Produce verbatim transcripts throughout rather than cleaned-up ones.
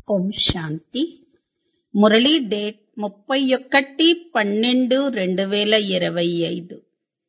ఓం శాంతి. Murali date ముప్పై ఒకటి పన్నెండు రెండు వేల ఇరవై ఐదు.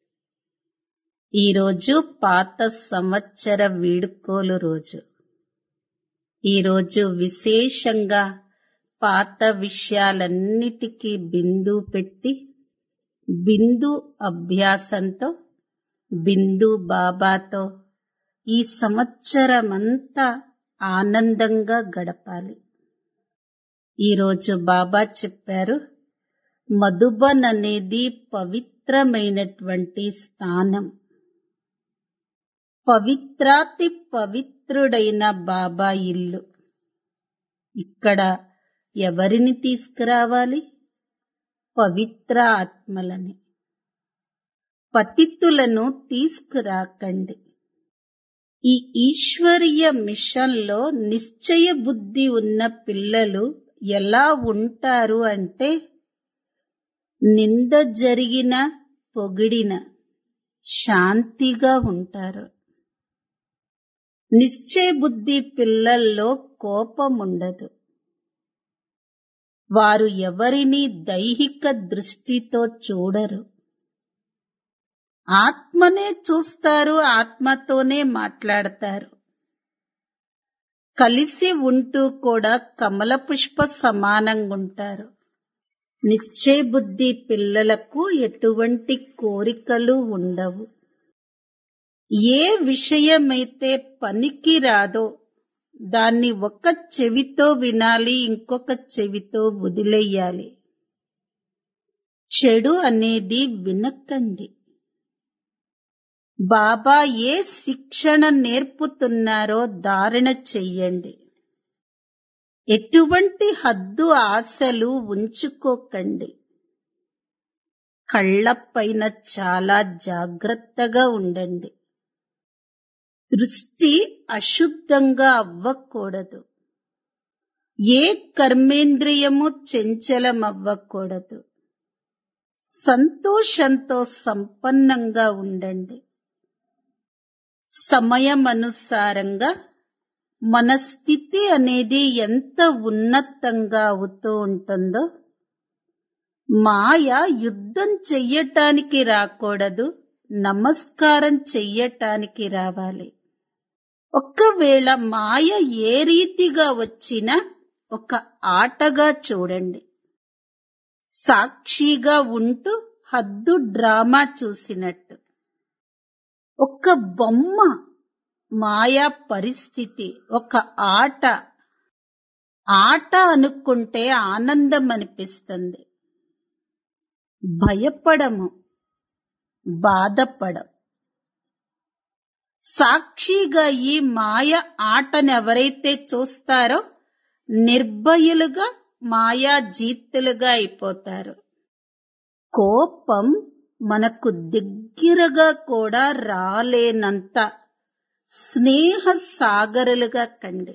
ఈరోజు పాత సంవత్సర వీడుకోలు రోజు. ఈరోజు విశేషంగా పాత విషయాలన్నిటికీ బిందు పెట్టి బిందు అభ్యాసంతో బిందు బాబాతో ఈ సంవత్సరమంతా ఆనందంగా గడపాలి. ఈరోజు బాబా చెప్పారు, మధుబన్ అనేది పవిత్రమైనటువంటి స్థానం. పవిత్రాతి పవిత్రుడైన బాబా ఇల్లు. ఇక్కడ ఎవరిని తీసుకురావాలి? పవిత్ర ఆత్మలని. పతితులను తీసుకురాకండి. ఈ ఈశ్వరీయ మిషన్లో నిశ్చయ బుద్ధి ఉన్న పిల్లలు ఎలా ఉంటారు అంటే, నింద జరిగిన పొగిడిన శాంతిగా ఉంటారు. నిశ్చయ బుద్ధి పిల్లల్లో కోపం ఉండదు. వారు ఎవరిని దైహిక దృష్టితో చూడరు. ఆత్మనే చూస్తారు, ఆత్మతోనే మాట్లాడతారు. కలిసి ఉంటూ కూడా కమల పుష్ప సమానంగా ఉంటారు. నిశ్చయ బుద్ధి పిల్లలకు ఎటువంటి కోరికలు ఉండవు. ఏ విషయమైతే పనికి రాదో దాన్ని ఒక చెవితో వినాలి, ఇంకొక చెవితో వదిలేయాలి. చెడు అనేది వినకండి. బాబా ఏ శిక్షణ నేర్పుతున్నారో ధారణ చెయ్యండి. ఎటువంటి హద్దు ఆశలు ఉంచుకోకండి. కళ్ళపైన చాలా జాగ్రత్తగా ఉండండి. దృష్టి అశుద్ధంగా అవ్వకూడదు. ఏ కర్మేంద్రియము చంచలం అవ్వకూడదు. సంతోషంతో సంపన్నంగా ఉండండి. సమయమనుసారంగా మన స్థితి అనేది ఎంత ఉన్నతంగా అవుతూ ఉంటుందో, మాయ యుద్ధం చెయ్యటానికి రాకూడదు, నమస్కారం చెయ్యటానికి రావాలి. ఒక్కవేళ మాయ ఏ రీతిగా వచ్చినా ఒక ఆటగా చూడండి. సాక్షిగా ఉంటూ హద్దు డ్రామా చూసినట్టు. ఒక బొమ్మ మాయా పరిస్థితి, ఒక ఆట. ఆట అనుకుంటే ఆనందం అనిపిస్తుంది. భయపడము, బాధపడం. సాక్షిగా ఈ మాయ ఆటను ఎవరైతే చూస్తారో నిర్భయులుగా మాయా జీతులుగా అయిపోతారు. కోపం మనకు దగ్గరగా కూడా రాలేనంత స్నేహ సాగరులుగా కండి.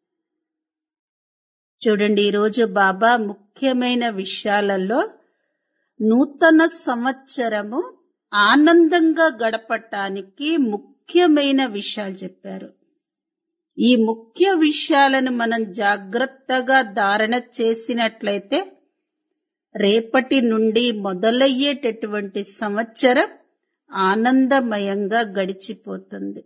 చూడండి, ఈరోజు బాబా ముఖ్యమైన విషయాలలో నూతన సంవత్సరము ఆనందంగా గడపటానికి ముఖ్యమైన విషయాలు చెప్పారు. ఈ ముఖ్య విషయాలను మనం జాగ్రత్తగా ధారణ చేసినట్లయితే రేపటి నుండి మొదలయ్యేటటువంటి సంవత్సరం ఆనందమయంగా గడిచిపోతుంది.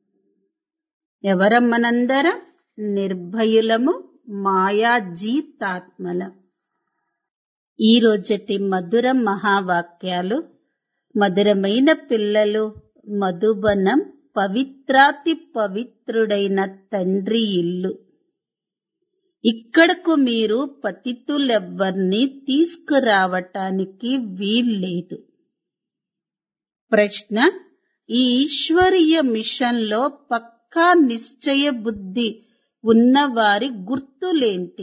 ఎవరం మనందరం? నిర్భయులము, మాయాజీతాత్మలం. ఈ రోజటి మధుర మహావాక్యాలు. మధురమైన పిల్లలు, మధుబనం పవిత్రాతి పవిత్రుడైన తండ్రి ఇల్లు. ఇక్కడకు మీరు పతితులెవ్వర్ని తీసుకురావటానికి వీల్లేదు. ప్రశ్న: ఈ ఈశ్వరీయ మిషన్లో పక్కా నిశ్చయ బుద్ధి ఉన్నవారి గుర్తులేంటి?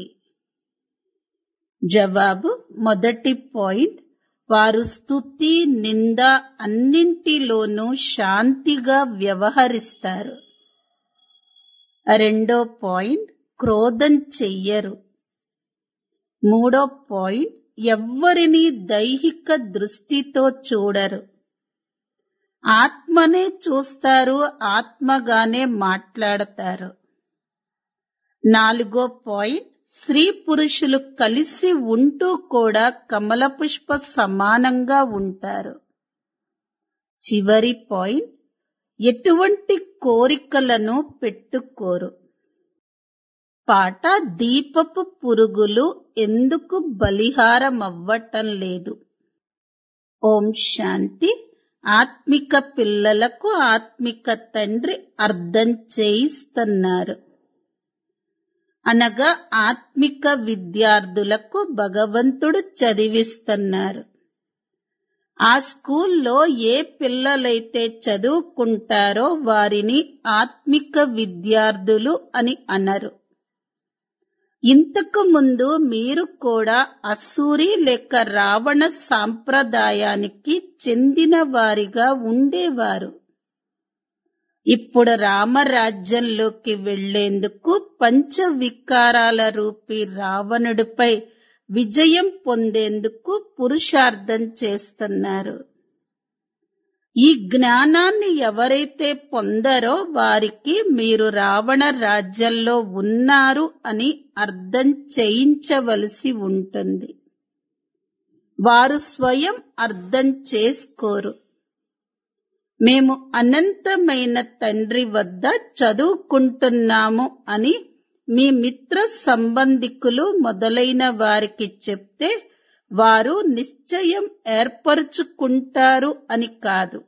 జవాబు: మొదటి పాయింట్, వారు స్తుతి, నింద అన్నింటిలోనూ శాంతిగా వ్యవహరిస్తారు. రెండో పాయింట్, క్రోధం చెయ్యరు. మూడో పాయింట్, ఎవ్వరిని దైహిక దృష్టితో చూడరు. ఆత్మనే చూస్తారు, ఆత్మగానే మాట్లాడతారు. నాలుగో పాయింట్, స్త్రీ పురుషులు కలిసి ఉంటూ కూడా కమల పుష్ప సమానంగా ఉంటారు. చివరి పాయింట్, ఎటువంటి కోరికలను పెట్టుకోరు. పాట, దీపపు పురుగులు ఎందుకు బలిహారమవ్వటం లేదు. ఓం శాంతి. ఆత్మిక పిల్లలకు ఆత్మిక తండ్రి అర్థం చేయిస్తున్నారు. అనగా ఆత్మిక విద్యార్థులకు భగవంతుడు చదివిస్తున్నారు. ఆ స్కూల్లో ఏ పిల్లలైతే చదువుకుంటారో వారిని ఆత్మిక విద్యార్థులు అని అనరు. ఇంతకు ముందు మీరు కూడా అసూరి లేక రావణ సాంప్రదాయానికి చెందిన వారిగా ఉండేవారు. ఇప్పుడు రామరాజ్యంలోకి వెళ్లేందుకు పంచ వికారాల రూపీ రావణుడిపై విజయం పొందేందుకు పురుషార్థం చేస్తున్నారు. ఈ జ్ఞానాన్ని ఎవరైతే పొందరో వారికి మీరు రావణ రాజ్యంలో ఉన్నారు అని అర్థం చేయించవలసి ఉంటుంది. వారు స్వయం అర్థం చేసుకోరు. మేము అనంతమైన తండ్రి వద్ద చదువుకుంటున్నాము అని మీ మిత్ర సంబంధికులు మొదలైన వారికి చెప్తే వారు నిశ్చయం ఏర్పరుచుకుంటారు అని కాదు.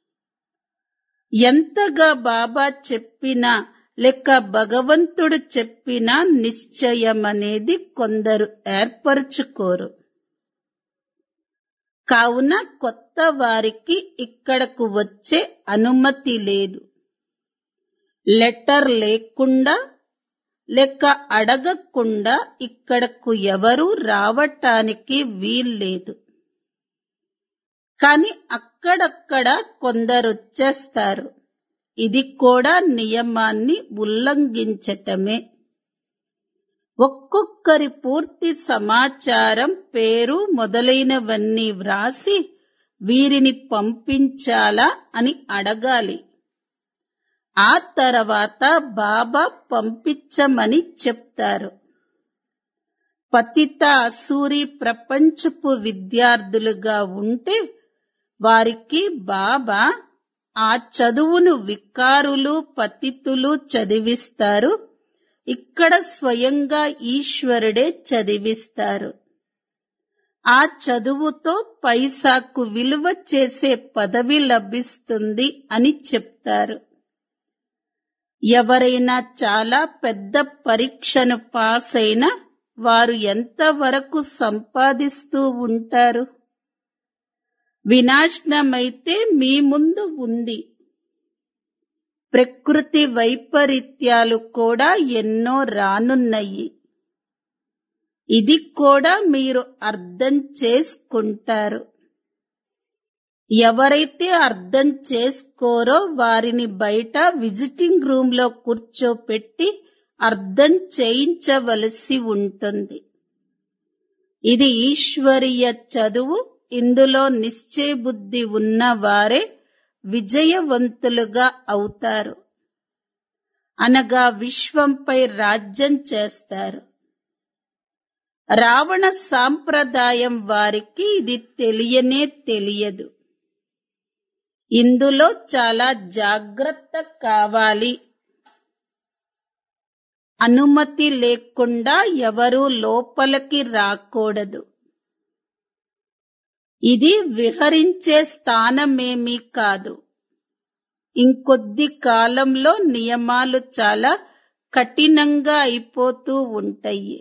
ఎంతగా బాబా చెప్పినా లేక భగవంతుడు చెప్పినా నిశ్చయమనేది కొందరు ఏర్పరుచుకోరు. కావున కొత్త వారికి ఇక్కడకు వచ్చే అనుమతి లేదు. లెటర్ లేకుండా లేక అడగకుండా ఇక్కడకు ఎవరూ రావటానికి వీల్లేదు. కాని అక్కడక్కడ కొందరొచ్చేస్తారు. ఇది కూడా నియమాన్ని ఉల్లంఘించటమే. ఒక్కొక్కరి పూర్తి సమాచారం, పేరు మొదలైనవన్నీ వ్రాసి వీరిని పంపించాలా అని అడగాలి. ఆ తర్వాత బాబా పంపించమని చెప్తారు. పతిత అసూరి ప్రపంచపు విద్యార్థులుగా ఉంటే వారికి బాబా ఆ చదువును వికారులు, పతితులు చదివిస్తారు. ఇక్కడ స్వయంగా ఈశ్వరుడే చదివిస్తారు. ఆ చదువుతో పైసాకు విలువ చేసే పదవి లభిస్తుంది అని చెప్తారు. ఎవరైనా చాలా పెద్ద పరీక్షను పాస్ అయినా వారు ఎంతవరకు సంపాదిస్తూ ఉంటారు? వినాశనమైతే మీ ముందు ఉంది. ప్రకృతి వైపరీత్యాలు కూడా ఎన్నో రానున్నాయి. ఇది కూడా మీరు అర్థం చేసుకుంటారు. ఎవరైతే అర్థం చేసుకోరో వారిని బయట విజిటింగ్ రూమ్ లో కూర్చోపెట్టి అర్థం చేయించవలసి ఉంటుంది. ఇది ఈశ్వరీయ చదువు. ఇందులో నిశ్చయ బుద్ధి ఉన్నవారే విజయవంతులుగా అవుతారు. అనగా విశ్వంపై రాజ్యం చేస్తారు. రావణ సాంప్రదాయం వారికి ఇది తెలియనే తెలియదు. ఇందులో చాలా జాగ్రత్త కావాలి. అనుమతి లేకుండా ఎవరూ లోపలికి రాకూడదు. ఇది విహరించే స్థానమేమీ కాదు. ఇంకొద్ది కాలంలో నియమాలు చాలా కఠినంగా అయిపోతూ ఉంటాయి.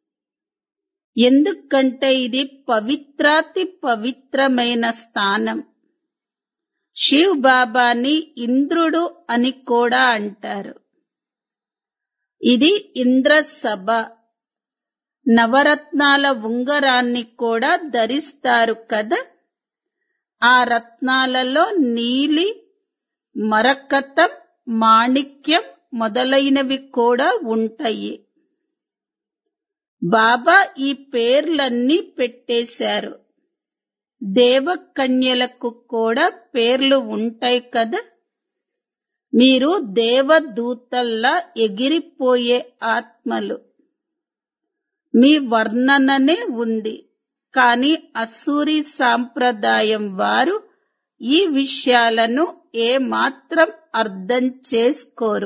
ఎందుకంటే ఇది పవిత్రాతి పవిత్రమైన స్థానం. శివ్ బాబాని ఇంద్రుడు అని కూడా అంటారు. ఇది ఇంద్ర సభ. నవరత్నాల ఉంగరాన్ని కూడా ధరిస్తారు కదా. ఆ రత్నాలలో నీలి, మరకతం, మాణిక్యం మొదలైనవి కూడా ఉంటాయి. బాబా ఈ పేర్లన్నీ పెట్టేశారు. దేవకన్యలకు కూడా పేర్లు ఉంటాయి కదా. మీరు దేవదూతల్లా ఎగిరిపోయే ఆత్మలు. మీ వర్ణననే ఉంది. కాని అసూరి సాంప్రదాయం వారు ఈ విషయాలను ఏమాత్రం అర్థం చేసుకోరు.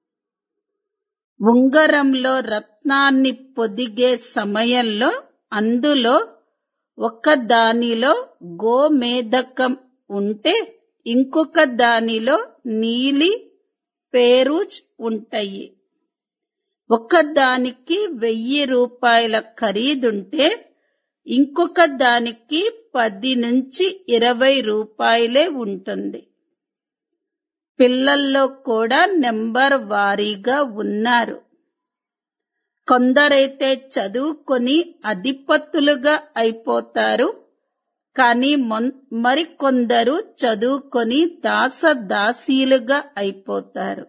ఉంగరంలో రత్నాన్ని పొదిగే సమయంలో అందులో ఒక దానిలో గోమేధకం ఉంటే ఇంకొక దానిలో నీలి పేరూజ్ ఉంటాయి. ఒక దానికి వెయ్యి రూపాయల ఖరీదుంటే ఇంకొక దానికి పది నుంచి ఇరవై రూపాయలే ఉంటుంది. పిల్లల్లో కూడా నెంబర్ వారీగా ఉన్నారు. కొందరైతే చదువుకొని అధిపతులుగా అయిపోతారు. కానీ మరికొందరు చదువుకొని దాసదాసీలుగా అయిపోతారు.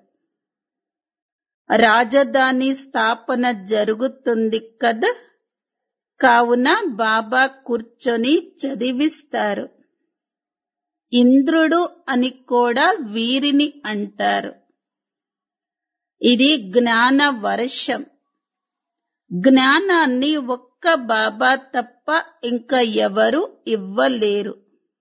రాజధాని స్థాపన జరుగుతుంది కదా, కావున బాబా కూర్చొని చదివిస్తారు. ఇంద్రుడు అని కూడా వీరిని అంటారు. ఇది జ్ఞాన వర్షం. జ్ఞానాన్ని ఒక్క బాబా తప్ప ఇంకా ఎవరు ఇవ్వలేరు.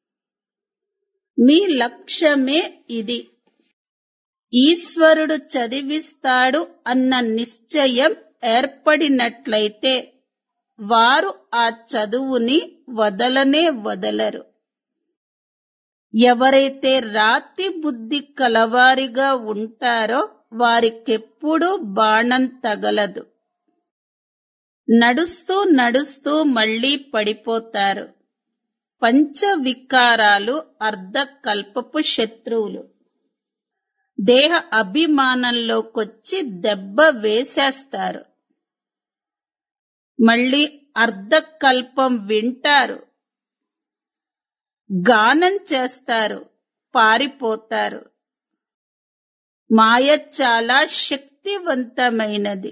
మీ లక్ష్యమే ఇది. ఈశ్వరుడు చదివిస్తాడు అన్న నిశ్చయం ఏర్పడినట్లయితే వారు ఆ చదువుని వదలనే వదలరు. ఎవరైతే రాతి బుద్ధి కలవారిగా ఉంటారో వారికెప్పుడూ బాణం తగలదు. నడుస్తూ నడుస్తూ మళ్లీ పడిపోతారు. పంచ వికారాలు అర్ధకల్పపు శత్రువులు. దేహ అభిమానంలోకొచ్చి దెబ్బ వేసేస్తారు. మళ్లీ అర్ధకల్పం వింటారు, గానం చేస్తారు, పారిపోతారు. మాయ చాలా శక్తివంతమైనది.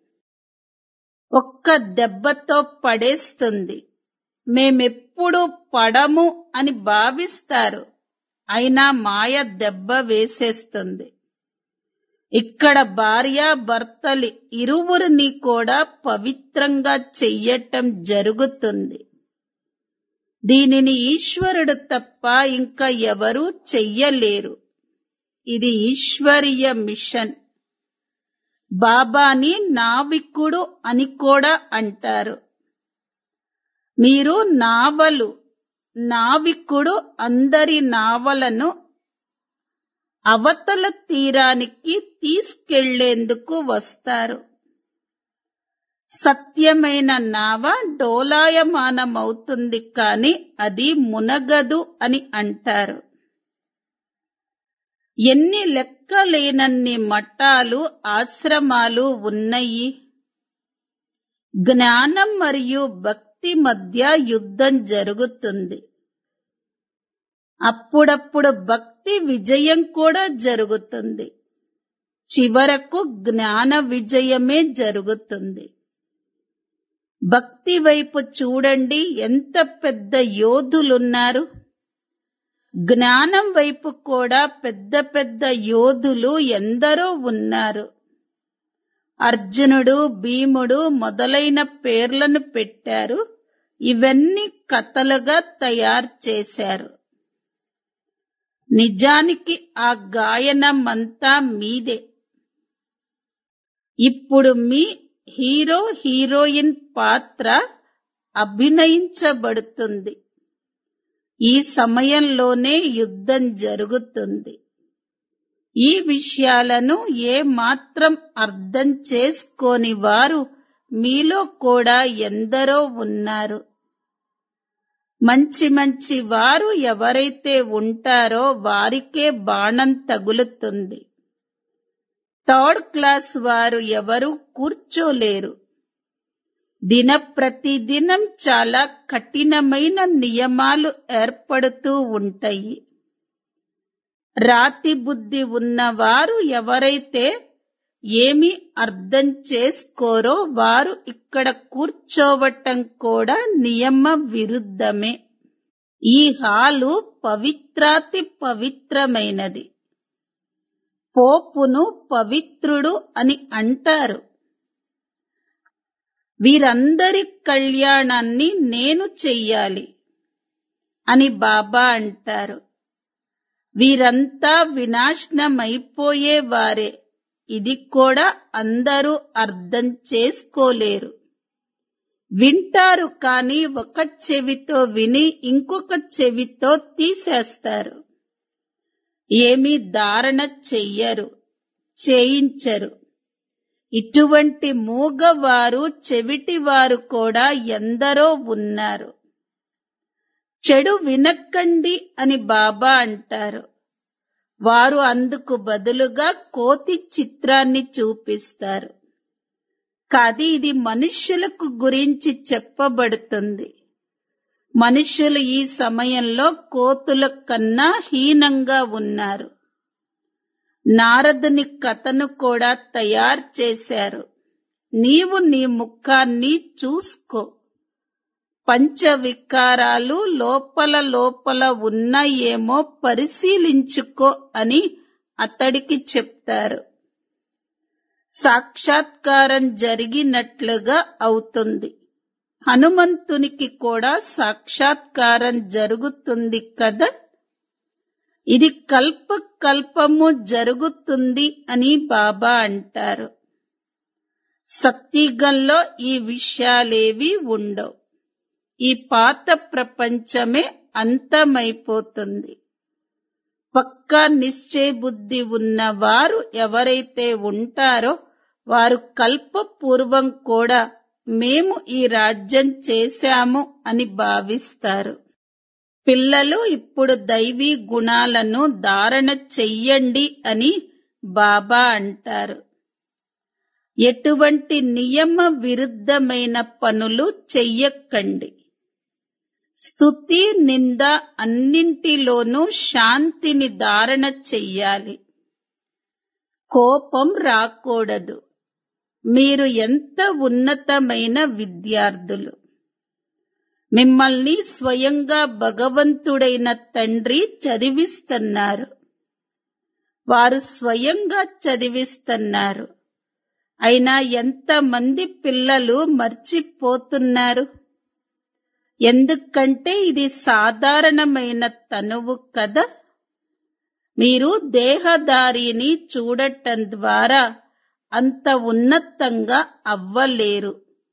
ఒక్క దెబ్బతో పడేస్తుంది. మేమెప్పుడు పడము అని భావిస్తారు. అయినా మాయ దెబ్బ వేసేస్తుంది. ఇక్కడ భార్యాభర్తలు ఇరువురిని కూడా పవిత్రంగా చెయ్యటం జరుగుతుంది. దీనిని ఈశ్వరుడు తప్ప ఇంకా ఎవరూ చెయ్యలేరు. ఇది ఈశ్వరీయ మిషన్. బాబాని నావికుడు అని కూడా అంటారు. మీరు నావలు. నావికుడు అందరి నావలను అవతల తీరానికి తీసుకెళ్లేందుకు వస్తారు. సత్యమైన నావ డోలాయమానమవుతుంది, కాని అది మునగదు అని అంటారు. ఎన్ని లెక్కలేనన్ని మఠాలు, ఆశ్రమాలు ఉన్నాయి. జ్ఞానం మరియు భక్తి మధ్య యుద్ధం జరుగుతుంది. అప్పుడప్పుడు భక్తి విజయం కూడా జరుగుతుంది. చివరకు జ్ఞాన విజయమే జరుగుతుంది. భక్తి వైపు చూడండి, ఎంత పెద్ద యోధులున్నారు. జ్ఞానం వైపు కూడా పెద్ద పెద్ద యోధులు ఎందరో ఉన్నారు. అర్జునుడు, భీముడు మొదలైన పేర్లను పెట్టారు. ఇవన్నీ కథలుగా తయారు చేశారు. నిజానికి ఆ గాయనమంతా మీదే. ఇప్పుడు మీ హీరో హీరోయిన్ పాత్ర అభినయించబడుతుంది. ఈ సమయంలోనే యుద్ధం జరుగుతుంది. ఈ విషయాలను ఏ మాత్రం అర్థం చేసుకోని వారు మీలో కూడా ఎందరో ఉన్నారు. మంచి మంచి వారు ఎవరైతే ఉంటారో వారికే బాణం తగులుతుంది. థర్డ్ క్లాస్ వారు ఎవరు కూర్చోలేరు. దిన ప్రతిదినం చాలా కఠినమైన నియమాలు ఏర్పడుతూ ఉంటాయి. రాతి బుద్ధి ఉన్నవారు ఎవరైతే ఏమి అర్థం చేసుకోరో వారు ఇక్కడ కూర్చోవటం కూడా నియమ విరుద్ధమే. ఈ హాలు పవిత్రాతి పవిత్రమైనది. పోపును పవిత్రుడు అని అంటారు. వీరందరి కళ్యాణాన్ని నేను చెయ్యాలి అని బాబా అంటారు. వీరంతా వినాశనమైపోయేవారే. ఇది కూడా అందరూ అర్థం చేసుకోలేరు. వింటారు కానీ ఒక చెవితో విని ఇంకొక చెవితో తీసేస్తారు. ఏమీ ధారణ చెయ్యరు, చేయించరు. ఇటువంటి మూగవారు, చెవిటివారు కూడా ఎందరో ఉన్నారు. చెడు వినకండి అని బాబా అంటారు. వారు అందుకు బదులుగా కోతి చిత్రాన్ని చూపిస్తారు. కాది ఇది మనుష్యులకు గురించి చెప్పబడుతుంది. మనుష్యులు ఈ సమయంలో కోతుల కన్నా హీనంగా ఉన్నారు. నారదుని కథను కూడా తయారు చేశారు. నీవు నీ ముఖాన్ని చూసుకో. పంచవికారాలు లోపల లోపల ఉన్నాయేమో పరిశీలించుకో అని అతడికి చెప్తారు. సాక్షాత్కారం జరిగినట్లుగా అవుతుంది. హనుమంతునికి కూడా సాక్షాత్కారం జరుగుతుంది కదా. ఇది కల్ప కల్పము జరుగుతుంది అని బాబా అంటారు. సత్యుగంలో ఈ విషయాలేవి ఉండవు. ఈ పాత ప్రపంచమే అంతమైపోతుంది. పక్కా నిశ్చయ బుద్ధి ఉన్నవారు ఎవరైతే ఉంటారో వారు కల్పపూర్వం కూడా మేము ఈ రాజ్యం చేశాము అని భావిస్తారు. పిల్లలు ఇప్పుడు దైవీ గుణాలను ధారణ చెయ్యండి అని బాబా అంటారు. ఎటువంటి నియమ విరుద్ధమైన పనులు చెయ్యకండి. స్తుతి, నింద అన్నింటిలోనూ శాంతిని ధారణ చెయ్యాలి. కోపం రాకూడదు. మీరు ఎంత ఉన్నతమైన విద్యార్థులు. మిమ్మల్ని స్వయంగా భగవంతుడైన తండ్రి చదివిస్తున్నారు. వారు స్వయంగా చదివిస్తున్నారు. అయినా ఎంతమంది పిల్లలు మర్చిపోతున్నారు. ఎందుకంటే ఇది సాధారణమైన తనువు కదా. మీరు దేహదారిని చూడటం ద్వారా అంత ఉన్నతంగా అవ్వలేరు.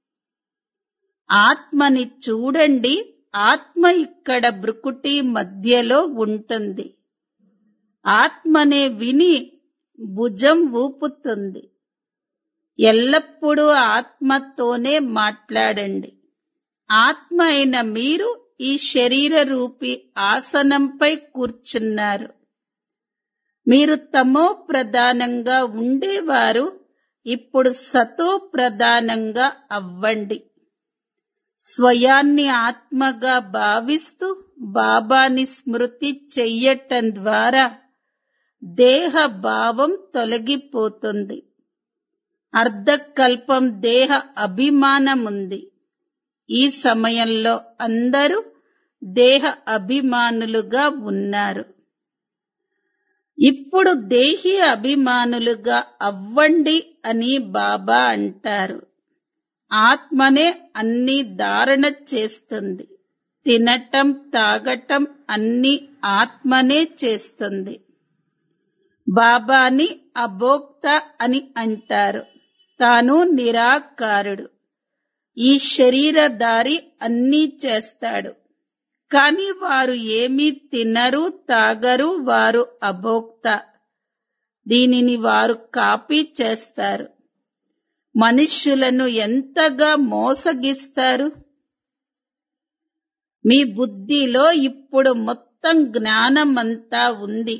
ఆత్మని చూడండి. ఆత్మ ఇక్కడ భృకుటి మధ్యలో ఉంటుంది. ఆత్మనే విని భుజం ఊపుతుంది. ఎల్లప్పుడూ ఆత్మతోనే మాట్లాడండి. ఆత్మ అయిన మీరు ఈ శరీర రూపీ ఆసనంపై కూర్చున్నారు. మీరు తమో ప్రధానంగా ఉండేవారు ఇప్పుడు సతో ప్రధానంగా అవ్వండి. స్వయాన్ని ఆత్మగా భావిస్తూ బాబాని స్మృతి చెయ్యటం ద్వారా దేహ భావం తొలగిపోతుంది. అర్ధకల్పం దేహ అభిమానముంది. ఈ సమయంలో అందరూ దేహ అభిమానులుగా ఉన్నారు. ఇప్పుడు దేహి అభిమానులుగా అవ్వండి అని బాబా అంటారు. ఆత్మనే అన్ని ధారణ చేస్తుంది. తినటం, తాగటం అన్ని ఆత్మనే చేస్తుంది. బాబాని అభోక్త అని అంటారు. తాను నిరాకారుడు. ఈ శరీరధారి అన్నీ చేస్తాడు. కాని వారు ఏమీ తినరు, తాగరు. వారు అభోక్త. దీనిని వారు కాపీ చేస్తారు. మనుష్యులను ఎంతగా మోసగిస్తారు. మీ బుద్ధిలో ఇప్పుడు మొత్తం జ్ఞానమంతా ఉంది.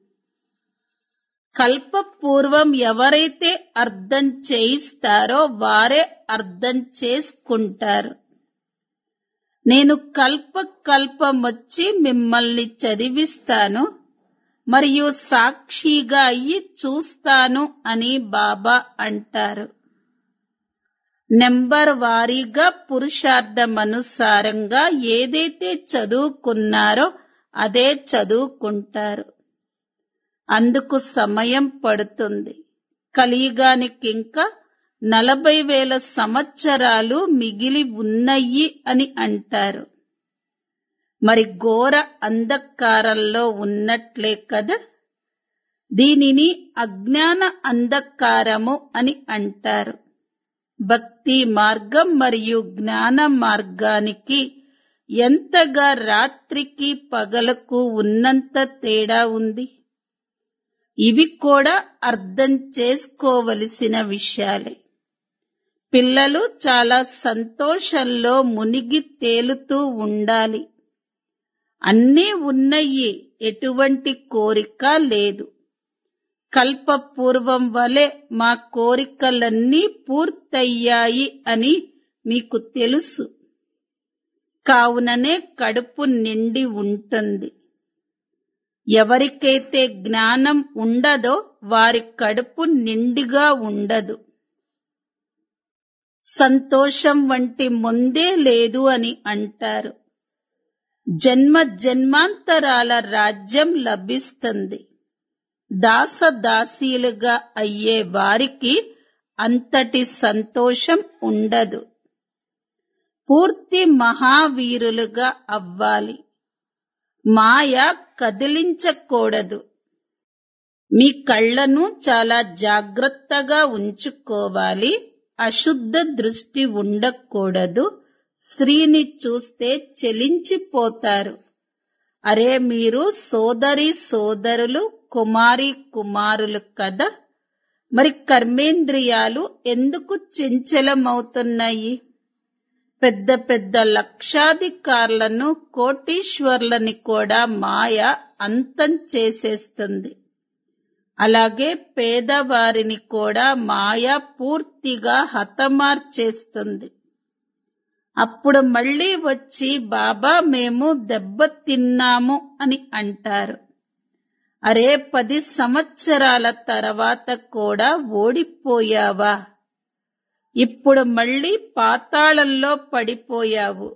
కల్పపూర్వం ఎవరైతే అర్థం చేయిస్తారో వారే అర్థం చేసుకుంటారు. నేను కల్ప కల్పమొచ్చి మిమ్మల్ని చదివిస్తాను మరియు సాక్షిగా అయ్యి చూస్తాను అని బాబా అంటారు. నెంబర్ వారీగా పురుషార్థమనుసారంగా ఏదైతే చదువుకున్నారో అదే చదువుకుంటారు. అందుకు సమయం పడుతుంది. కలియుగానికింకా నలభై వేల సంవత్సరాలు మిగిలి ఉన్నాయి అని అంటారు. మరి ఘోర అంధకారంలో ఉన్నట్లే కదా. దీనిని అజ్ఞాన అంధకారము అని అంటారు. భక్తి మార్గం మరియు జ్ఞాన మార్గానికి ఎంతగా రాత్రికి పగలకు ఉన్నంత తేడా ఉంది. ఇవి కూడా అర్థం చేసుకోవలసిన విషయాలే. పిల్లలు చాలా సంతోషంలో మునిగి తేలుతూ ఉండాలి. అన్నీ ఉన్నాయి, ఎటువంటి కోరిక లేదు. కల్పపూర్వం వలె మా కోరికలన్నీ పూర్తయ్యాయి అని మీకు తెలుసు. కావుననే కడుపు నిండి ఉంటుంది. ఎవరికైతే జ్ఞానం ఉండదో వారి కడుపు నిండిగా ఉండదు. సంతోషం వంటి ముందే లేదు అని అంటారు. జన్మ జన్మాంతరాల రాజ్యం లభిస్తుంది. దాసదాసీలుగా అయ్యే వారికి అంతటి సంతోషం ఉండదు. పూర్తి మహావీరులుగా అవ్వాలి. మాయ కదిలించకూడదు. మీ కళ్ళను చాలా జాగ్రత్తగా ఉంచుకోవాలి. అశుద్ధ దృష్టి ఉండకూడదు. స్త్రీని చూస్తే చెలించిపోతారు. అరే, మీరు సోదరి సోదరులు, కుమారి కుమారులు కదా. మరి కర్మేంద్రియాలు ఎందుకు చంచలమవుతున్నాయి? పెద్ద పెద్ద లక్షాధికారులను, కోటీశ్వర్లని కూడా మాయ అంతం చేసేస్తుంది. అలాగే పేదవారిని కూడా మాయ పూర్తిగా హతమార్చేస్తుంది. అప్పుడు మళ్ళీ వచ్చి బాబా మేము దెబ్బతిన్నాము అని అంటారు. అరే, పది సంవత్సరాల తర్వాత కూడా ఓడిపోయావా? ఇప్పుడు మళ్ళీ పాతాళంలో పడిపోయావు.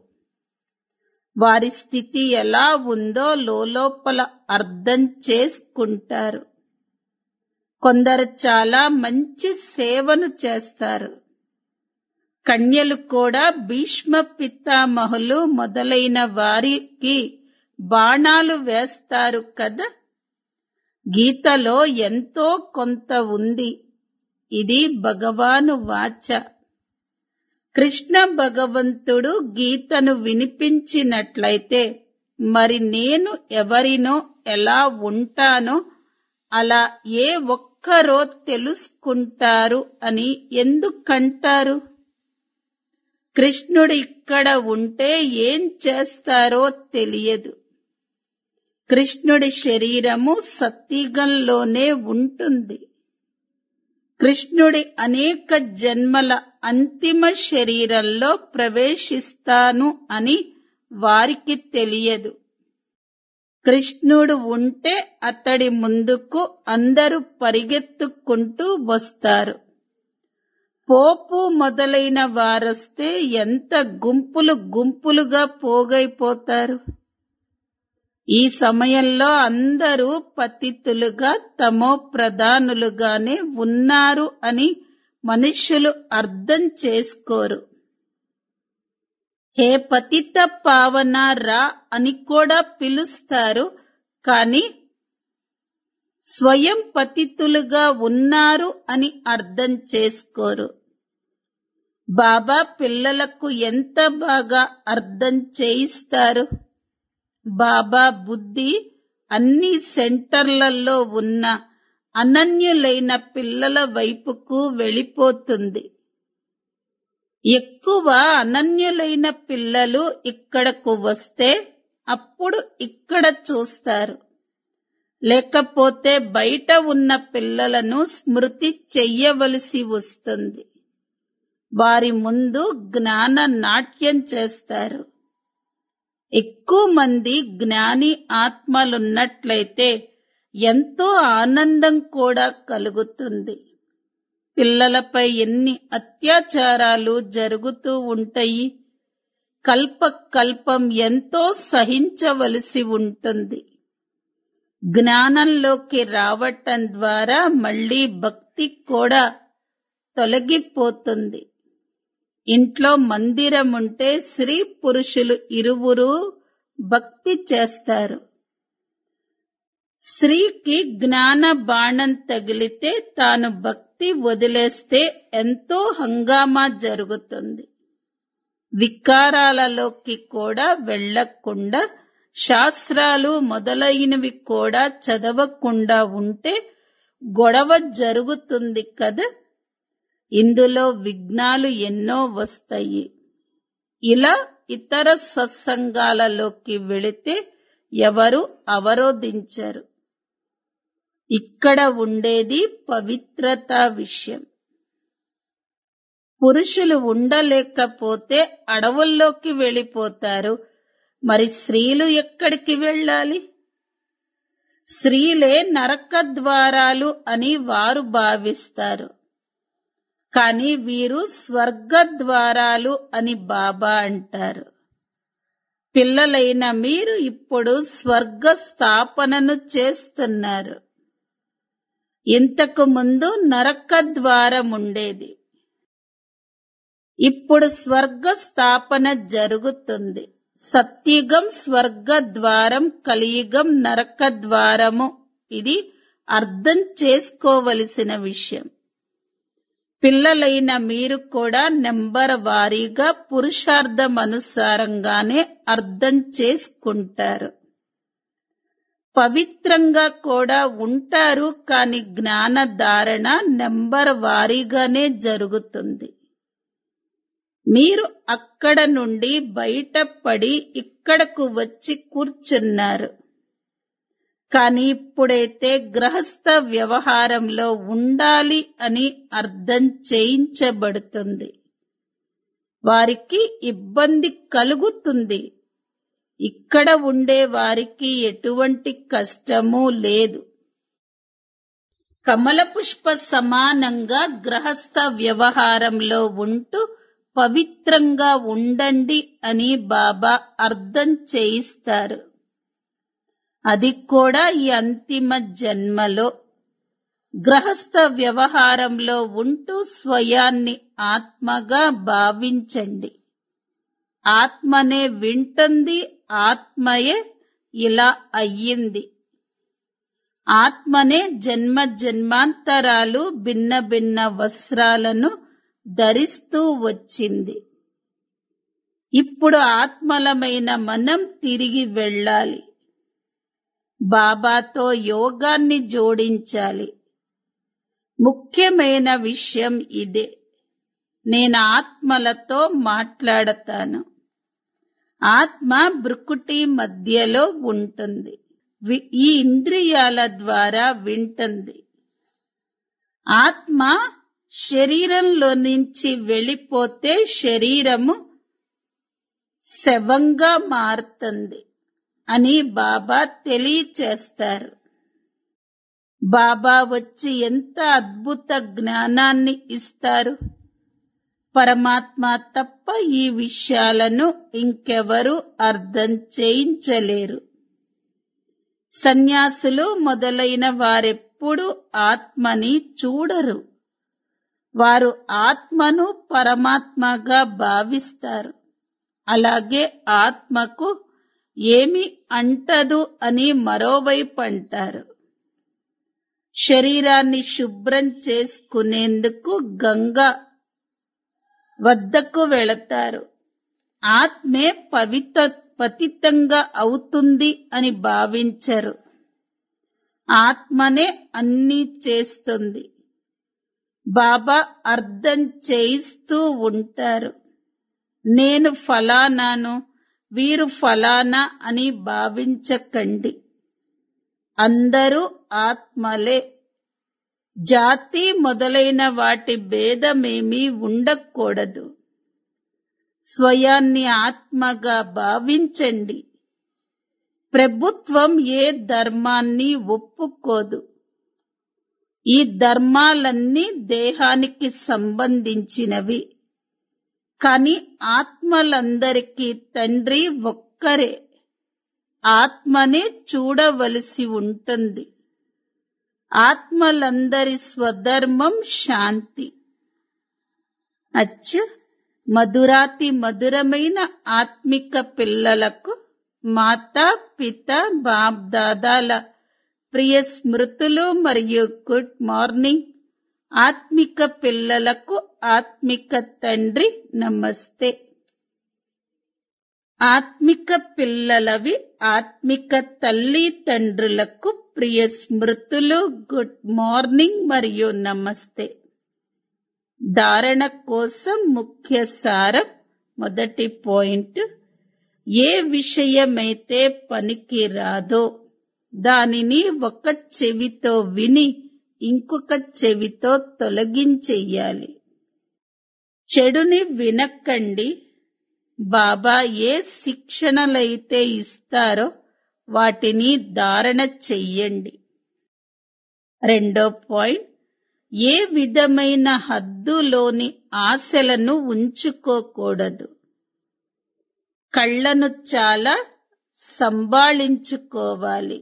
వారి స్థితి ఎలా ఉందో లోలోపల అర్థం చేసుకుంటారు. కొందరు చాలా మంచి సేవను చేస్తారు. కన్యలు కూడా భీష్మ పితామహులు మొదలైన వారికి బాణాలు వేస్తారు కదా. గీతలో ఎంతో కొంత ఉంది. ఇది భగవాను వాచ. కృష్ణ భగవంతుడు గీతను వినిపించినట్లయితే మరి నేను ఎవరినో ఎలా ఉంటానో అలా ఏ ఒక్కరో తెలుసుకుంటారు అని ఎందుకంటారు? కృష్ణుడు ఇక్కడ ఉంటే ఏం చేస్తారో తెలియదు. కృష్ణుడి శరీరము సత్యుగంలోనే ఉంటుంది. కృష్ణుడి అనేక జన్మల అంతిమ శరీరంలో ప్రవేశిస్తాను అని వారికి తెలియదు. కృష్ణుడు ఉంటే అతడి ముందుకు అందరూ పరిగెత్తుకుంటూ వస్తారు. పోపు మొదలైన వారొస్తే ఎంత గుంపులు గుంపులుగా పోగైపోతారు. ఈ సమయంలో అందరూ పతితులుగా తమో ప్రధానులుగానే ఉన్నారు అని మనుష్యులు అర్థం చేసుకోరు. హే పతిత పావన రా అని కూడా పిలుస్తారు. కానీ స్వయం పతితులుగా ఉన్నారు అని అర్థం చేసుకోరు. బాబా పిల్లలకు ఎంత బాగా అర్థం చేయిస్తారు. బాబా బుద్ధి అన్ని సెంటర్లలో ఉన్న అనన్యులైన పిల్లల వైపుకు వెళ్ళిపోతుంది. ఎక్కువ అనన్యులైన పిల్లలు ఇక్కడకు వస్తే అప్పుడు ఇక్కడ చూస్తారు. లేకపోతే బయట ఉన్న పిల్లలను స్మృతి చెయ్యవలసి వస్తుంది. వారి ముందు జ్ఞాన నాట్యం చేస్తారు. ఎక్కువ మంది జ్ఞాని ఆత్మలున్నట్లయితే ఎంతో ఆనందం కూడా కలుగుతుంది. పిల్లలపై ఎన్ని అత్యాచారాలు జరుగుతూ ఉంటాయి. కల్ప కల్పం ఎంతో సహించవలసి ఉంటుంది. జ్ఞానంలోకి రావటం ద్వారా మళ్ళీ భక్తి కూడా తొలగిపోతుంది. ఇంట్లో మందిరం ఉంటే స్త్రీ పురుషులు ఇరువురు భక్తి చేస్తారు. స్త్రీకి జ్ఞాన బాణం తగిలితే తాను భక్తి వదిలేస్తే ఎంతో హంగామా జరుగుతుంది. వికారాలలోకి కూడా వెళ్లకుండా శాస్త్రాలు మొదలైనవి కూడా చదవకుండా ఉంటే గొడవ జరుగుతుంది కదా. ఇందులో విఘ్నాలు ఎన్నో వస్తాయి. ఇలా ఇతర సత్సంగాలలోకి వెళితే ఎవరు అవరోధించరు. ఇక్కడ ఉండేది పవిత్రత విషయం. పురుషులు ఉండలేకపోతే అడవుల్లోకి వెళ్ళిపోతారు. మరి స్త్రీలు ఎక్కడికి వెళ్ళాలి? స్త్రీలే నరక ద్వారాలు అని వారు భావిస్తారు. కానీ వీరు స్వర్గ ద్వారాలు అని బాబా అంటారు. పిల్లలైన మీరు ఇప్పుడు స్వర్గ స్థాపనను చేస్తున్నారు. ఇంతకు ముందు నరక ద్వారం ఉండేది. ఇప్పుడు స్వర్గ స్థాపన జరుగుతుంది. సత్యుగం స్వర్గ ద్వారం, కలియుగం నరక ద్వారము. ఇది అర్థం చేసుకోవలసిన విషయం. పిల్లలైన మీరు కూడా నెంబర్ వారీగా పురుషార్థం అనుసారంగానే అర్థం చేసుకుంటారు. పవిత్రంగా కూడా ఉంటారు. కాని జ్ఞాన ధారణ నెంబర్ వారీగానే జరుగుతుంది. మీరు అక్కడ నుండి బయటపడి ఇక్కడకు వచ్చి కూర్చున్నారు. కాని ఇప్పుడైతే గృహస్థ వ్యవహారంలో ఉండాలి అని అర్థం చేయించబడుతుంది. వారికి ఇబ్బంది కలుగుతుంది. ఇక్కడ ఉండే వారికి ఎటువంటి కష్టమూ లేదు. కమల పుష్ప సమానంగా గృహస్థ వ్యవహారంలో ఉంటూ పవిత్రంగా ఉండండి అని బాబా అర్థం చేయిస్తారు. అది కూడా ఈ అంతిమ జన్మలో. గృహస్థ వ్యవహారంలో ఉంటూ స్వయాన్ని ఆత్మగా భావించండి. ఆత్మనే వింటుంది. ఆత్మయే ఇలా అయ్యింది. ఆత్మనే జన్మ జన్మాంతరాలు భిన్న భిన్న వస్త్రాలను ధరిస్తూ వచ్చింది. ఇప్పుడు ఆత్మలమైన మనం తిరిగి వెళ్ళాలి. బాబాతో యోగాన్ని జోడించాలి. ముఖ్యమైన విషయం ఇదే. నేను ఆత్మలతో మాట్లాడతాను. ఆత్మ భృకుటి మధ్యలో ఉంటుంది. ఈ ఇంద్రియాల ద్వారా వింటుంది. ఆత్మ శరీరంలో నుంచి వెళ్ళిపోతే శరీరము శవంగా మారుతుంది అని బాబా తెలియచేస్తారు. బాబా వచ్చి ఎంత అద్భుత జ్ఞానాన్ని ఇస్తారు. పరమాత్మ తప్ప ఈ విషయాలను ఇంకెవరూ అర్థం చేయించలేరు. సన్యాసులు మొదలైన వారెప్పుడూ ఆత్మని చూడరు. వారు ఆత్మను పరమాత్మగా భావిస్తారు. అలాగే ఆత్మకు ఏమి అంటదు అని మరోవైపు అంటారు. శరీరాన్ని శుభ్రం చేసుకునేందుకు గంగా వద్దకు వెళతారు. ఆత్మే పవిత్ర పతితంగా అవుతుంది అని భావించరు. ఆత్మనే అన్నీ చేస్తుంది. బాబా అర్థం చేయిస్తూ ఉంటారు. నేను ఫలానాను, వీరు ఫలానా అని భావించకండి. అందరూ ఆత్మలే. జాతి మొదలైన వాటి భేదమేమీ ఉండకూడదు. స్వయాన్ని ఆత్మగా భావించండి. ప్రభుత్వం ఏ ధర్మాన్ని ఒప్పుకోదు. ఈ ధర్మాలన్నీ దేహానికి సంబంధించినవి. కాని ఆత్మలందరికీ తండ్రి ఒక్కరే. ఆత్మనే చూడవలసి ఉంటుంది. ఆత్మలందరి స్వధర్మం శాంతి. అచ్చ మధురాతి మధురమైన ఆత్మిక పిల్లలకు మాతా పిత బాప్ దాదాల ప్రియ స్మృతులు మరియు గుడ్ మార్నింగ్. ఆత్మిక పిల్లలకు ఆత్మిక తండ్రి నమస్తే. ఆత్మిక పిల్లలవి ఆత్మిక తల్లి తండ్రులకు ప్రియ స్మృతులు, గుడ్ మార్నింగ్ మరియు నమస్తే. ధారణ కోసం ముఖ్య సారం. మొదటి పాయింట్, ఏ విషయమైతే పనికి రాదో దానిని ఒక చెవితో విని ఇంకొక చెవితో తొలగించెయ్యాలి. చెడుని వినకండి. బాబా ఏ శిక్షణలైతే ఇస్తారో వాటిని ధారణ చెయ్యండి. రెండో పాయింట్, ఏ విధమైన హద్దులోని ఆశలను ఉంచుకోకూడదు. కళ్ళను చాలా సంభాళించుకోవాలి.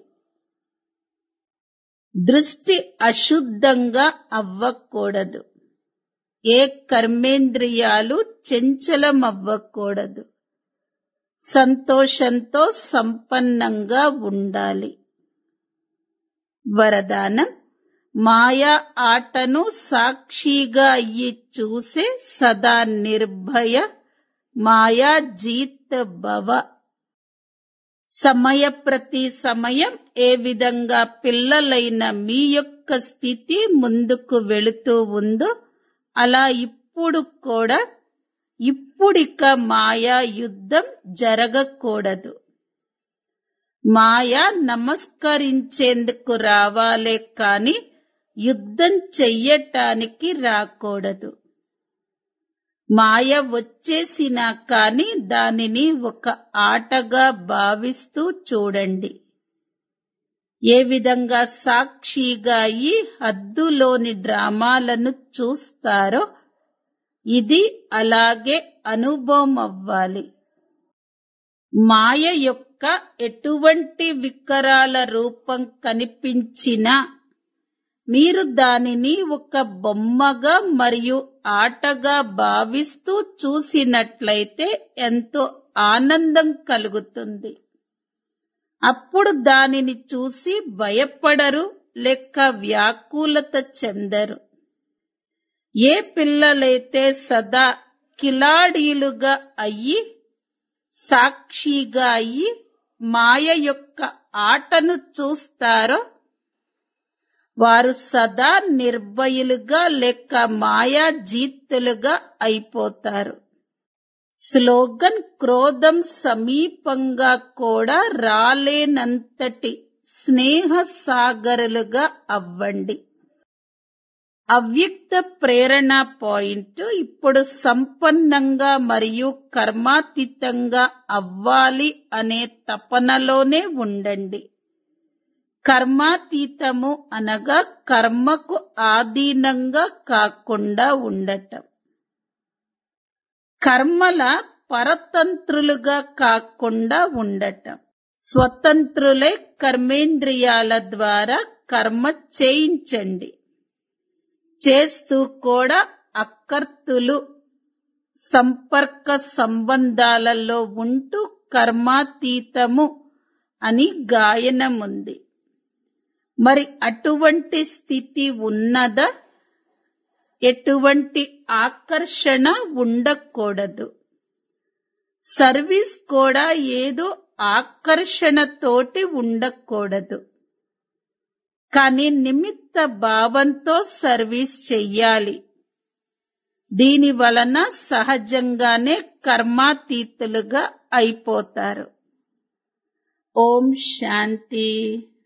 దృష్టి అశుద్ధంగా అవ్వకూడదు. ఏ కర్మేంద్రియాలు చంచలం అవ్వకూడదు. సంతోషంతో సంపన్నంగా ఉండాలి. వరదానం, మాయా ఆటను సాక్షిగా అయ్యి చూసే సదా నిర్భయ మాయా జీత్ భవ. సమయ ప్రతి సమయం ఏ విధంగా పిల్లలైన మీ యొక్క స్థితి ముందుకు వెళుతూ ఉందో అలా ఇప్పుడు కూడా ఇప్పుడిక మాయా యుద్ధం జరగకూడదు. మాయ నమస్కరించేందుకు రావాలే కాని యుద్ధం చెయ్యటానికి రాకూడదు. మాయ వచ్చేసినా కాని దానిని ఒక ఆటగా భావిస్తూ చూడండి. ఏ విధంగా సాక్షిగా ఈ హద్దులోని డ్రామాలను చూస్తారో ఇది అలాగే అనుభవం అవ్వాలి. మాయ యొక్క ఎటువంటి వికరాల రూపం కనిపించినా మీరు దానిని ఒక బొమ్మగా మరియు ఆటగా భావిస్తూ చూసినట్లయితే ఎంతో ఆనందం కలుగుతుంది. అప్పుడు దానిని చూసి భయపడరు లేక వ్యాకులత చెందరు. ఏ పిల్లలైతే సదా కిలాడీలుగా అయ్యి సాక్షిగా అయ్యి మాయ యొక్క ఆటను చూస్తారో వారు సదా నిర్భయులుగా లేక మాయా జీతులుగా అయిపోతారు. స్లోగన్, క్రోధం సమీపంగా కూడా రాలేనంతటి స్నేహ సాగరులుగా అవ్వండి. అవ్యక్త ప్రేరణ పాయింట్, ఇప్పుడు సంపన్నంగా మరియు కర్మాతీతంగా అవ్వాలి అనే తపనలోనే ఉండండి. కర్మాతీతము అనగా కర్మకు ఆధీనంగా కాకుండా ఉండటం. కర్మల పరతంత్రులుగా కాకుండా ఉండటం. స్వతంత్రులై కర్మేంద్రియాల ద్వారా కర్మ చేయించండి. చేస్తూ కూడా అకర్తులు సంపర్క సంబంధాలలో ఉంటూ కర్మాతీతము అని గాయనముంది. మరి అటువంటి స్థితి ఉన్నదా? ఎటువంటి ఆకర్షణ ఉండకూడదు. సర్వీస్ కూడా ఏదో ఆకర్షణతోటి ఉండకూడదు. కానీ నిమిత్త భావంతో సర్వీస్ చెయ్యాలి. దీని వలన సహజంగానే కర్మాతీతులుగా అయిపోతారు. ఓం శాంతి.